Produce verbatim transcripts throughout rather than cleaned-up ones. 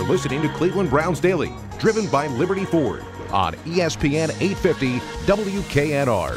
You're listening to Cleveland Browns Daily, driven by Liberty Ford on E S P N eight fifty W K N R.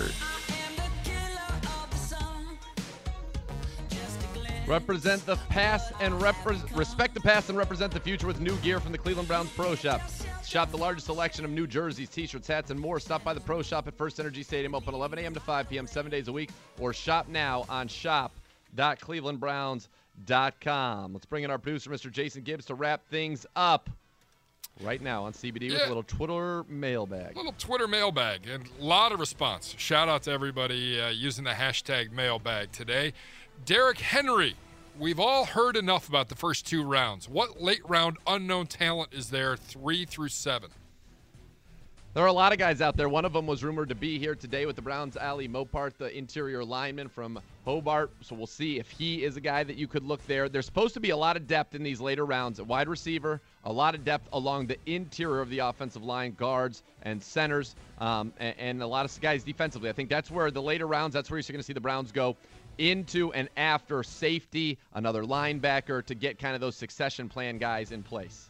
Represent the past and repre- respect the past and represent the future with new gear from the Cleveland Browns Pro Shop. Shop the largest selection of new jerseys, t-shirts, hats, and more. Stop by the Pro Shop at First Energy Stadium, open eleven a.m. to five p.m. seven days a week, or shop now on shop dot cleveland browns dot com. Let's bring in our producer, Mister Jason Gibbs, to wrap things up right now on C B D yeah. with a little Twitter mailbag. Little Twitter mailbag, and a lot of response. Shout out to everybody uh, using the hashtag mailbag today. Derek Henry, we've all heard enough about the first two rounds. What late-round unknown talent is there three through seven? There are a lot of guys out there. One of them was rumored to be here today with the Browns, Ali Mopart, the interior lineman from Hobart. So we'll see if he is a guy that you could look there. There's supposed to be a lot of depth in these later rounds at wide receiver, a lot of depth along the interior of the offensive line, guards and centers, um, and, and a lot of guys defensively. I think that's where the later rounds, that's where you're going to see the Browns go into and after safety, another linebacker, to get kind of those succession plan guys in place.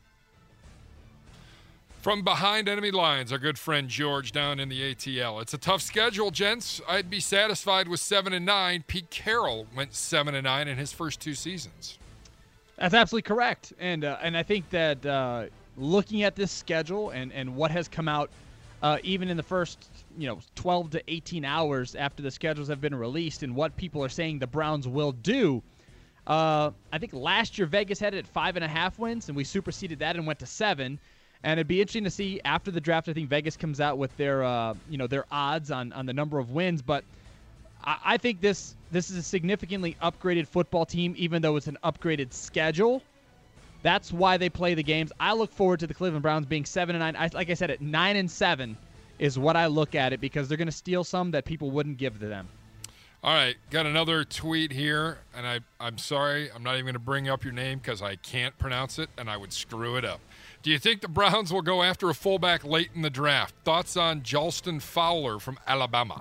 From behind enemy lines, our good friend George down in the A T L. It's a tough schedule, gents. I'd be satisfied with seven and nine. Pete Carroll went seven and nine in his first two seasons. That's absolutely correct, and uh, and I think that uh, looking at this schedule and, and what has come out, uh, even in the first you know twelve to eighteen hours after the schedules have been released, and what people are saying the Browns will do. Uh, I think last year Vegas had it at five and a half wins, and we superseded that and went to seven. And it'd be interesting to see after the draft. I think Vegas comes out with their, uh, you know, their odds on, on the number of wins. But I, I think this this is a significantly upgraded football team, even though it's an upgraded schedule. That's why they play the games. I look forward to the Cleveland Browns being seven and nine. I, like I said, at nine and seven is what I look at it, because they're going to steal some that people wouldn't give to them. All right, got another tweet here, and I, I'm sorry, I'm not even going to bring up your name because I can't pronounce it, and I would screw it up. Do you think the Browns will go after a fullback late in the draft? Thoughts on Jalston Fowler from Alabama?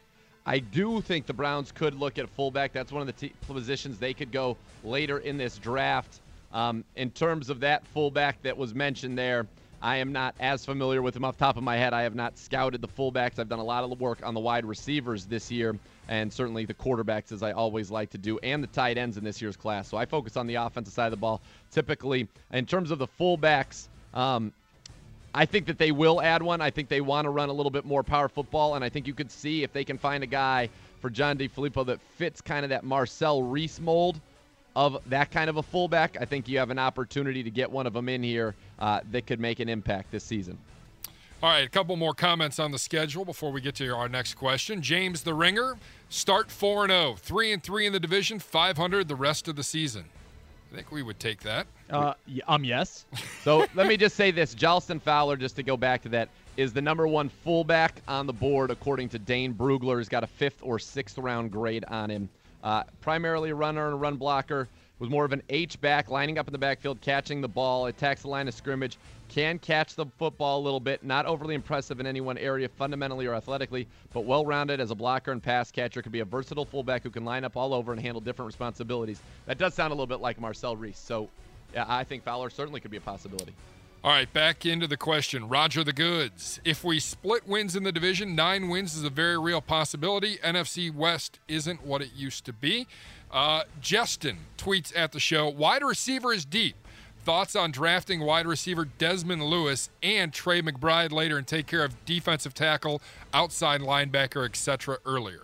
I do think the Browns could look at fullback. That's one of the t- positions they could go later in this draft. Um, in terms of that fullback that was mentioned there, I am not as familiar with him off the top of my head. I have not scouted the fullbacks. I've done a lot of work on the wide receivers this year, and certainly the quarterbacks, as I always like to do, and the tight ends in this year's class. So I focus on the offensive side of the ball typically. In terms of the fullbacks, um, I think that they will add one. I think they want to run a little bit more power football, and I think you could see if they can find a guy for John DeFilippo that fits kind of that Marcel Reese mold of that kind of a fullback. I think you have an opportunity to get one of them in here uh, that could make an impact this season. All right, a couple more comments on the schedule before we get to our next question. James the Ringer, start four and oh, three and three in the division, five hundred the rest of the season. I think we would take that. Uh, um, yes. So let me just say this. Jalston Fowler, just to go back to that, is the number one fullback on the board, according to Dane Brugler. He's got a fifth or sixth round grade on him. Uh, primarily a runner and a run blocker. Was more of an H-back, lining up in the backfield, catching the ball, attacks the line of scrimmage, can catch the football a little bit, not overly impressive in any one area fundamentally or athletically, but well-rounded as a blocker and pass catcher. Could be a versatile fullback who can line up all over and handle different responsibilities. That does sound a little bit like Marcel Reese. So, yeah, I think Fowler certainly could be a possibility. All right, back into the question. Roger the Goods. If we split wins in the division, nine wins is a very real possibility. N F C West isn't what it used to be. Uh, Justin tweets at the show, wide receiver is deep. Thoughts on drafting wide receiver Desmond Lewis and Trey McBride later and take care of defensive tackle, outside linebacker, et cetera earlier?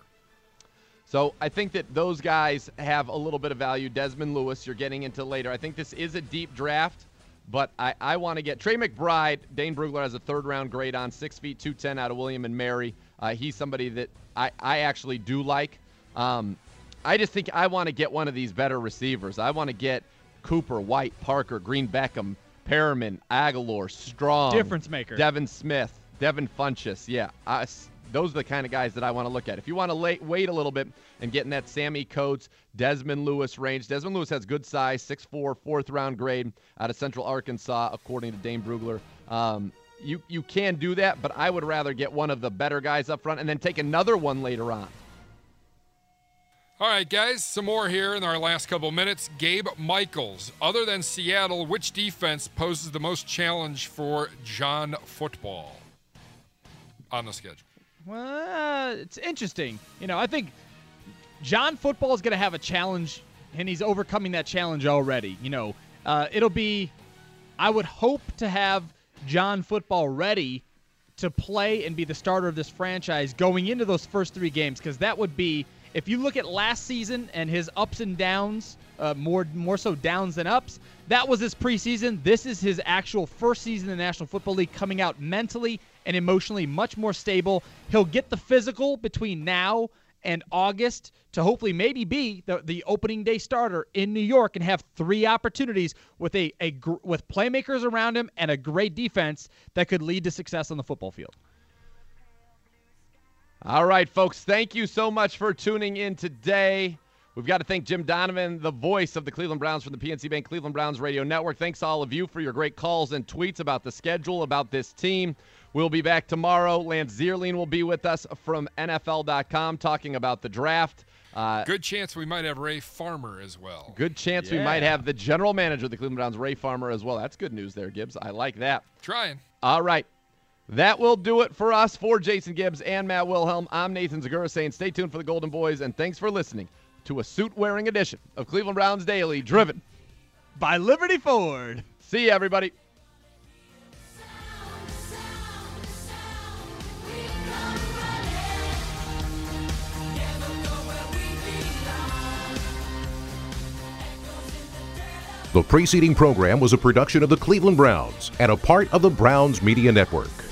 So I think that those guys have a little bit of value. Desmond Lewis, you're getting into later. I think this is a deep draft, but I, I want to get Trey McBride. Dane Brugler has a third-round grade on, six feet two ten out of William and Mary. Uh, he's somebody that I, I actually do like. Um, I just think I want to get one of these better receivers. I want to get Cooper, White, Parker, Green Beckham, Perriman, Aguilar, Strong. Difference maker. Devin Smith, Devin Funchess. Yeah, I, those are the kind of guys that I want to look at. If you want to lay, wait a little bit and get in that Sammy Coates, Desmond Lewis range. Desmond Lewis has good size, six foot four, fourth-round grade out of Central Arkansas, according to Dane Brugler. Um, you, you can do that, but I would rather get one of the better guys up front and then take another one later on. All right, guys, some more here in our last couple minutes. Gabe Michaels. Other than Seattle, which defense poses the most challenge for John Football on the schedule? Well, it's interesting. You know, I think John Football is going to have a challenge, and he's overcoming that challenge already. You know, uh, it'll be, I would hope to have John Football ready to play and be the starter of this franchise going into those first three games, because that would be, if you look at last season and his ups and downs, uh, more more so downs than ups, that was his preseason. This is his actual first season in the National Football League, coming out mentally and emotionally much more stable. He'll get the physical between now and August to hopefully maybe be the, the opening day starter in New York and have three opportunities with a, a with playmakers around him and a great defense that could lead to success on the football field. All right, folks, thank you so much for tuning in today. We've got to thank Jim Donovan, the voice of the Cleveland Browns from the P N C Bank Cleveland Browns Radio Network. Thanks to all of you for your great calls and tweets about the schedule, about this team. We'll be back tomorrow. Lance Zierlein will be with us from N F L dot com talking about the draft. Uh, good chance we might have Ray Farmer as well. Good chance yeah. we might have the general manager of the Cleveland Browns, Ray Farmer, as well. That's good news there, Gibbs. I like that. Trying. All right. That will do it for us. For Jason Gibbs and Matt Wilhelm, I'm Nathan Zagura saying stay tuned for the Golden Boys, and thanks for listening to a suit-wearing edition of Cleveland Browns Daily, driven by Liberty Ford. See you, everybody. The preceding program was a production of the Cleveland Browns and a part of the Browns Media Network.